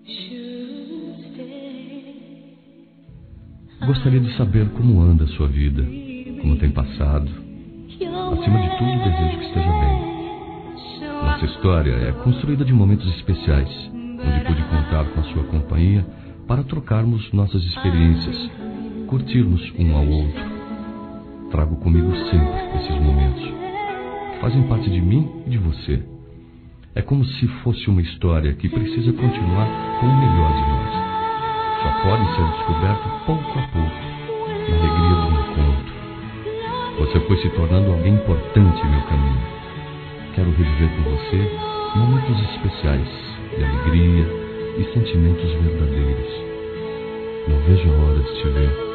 Gostaria de saber como anda a sua vida, como tem passado. Acima de tudo, desejo que esteja bem. Nossa história é construída de momentos especiais, onde pude contar com a sua companhia para trocarmos nossas experiências, curtirmos um ao outro. Trago comigo sempre esses momentos, que fazem parte de mim e de você. É como se fosse uma história que precisa continuar com o melhor de nós. Só pode ser descoberto pouco a pouco, na alegria do encontro. Você foi se tornando alguém importante em meu caminho. Quero reviver com você momentos especiais de alegria e sentimentos verdadeiros. Não vejo a hora de te ver.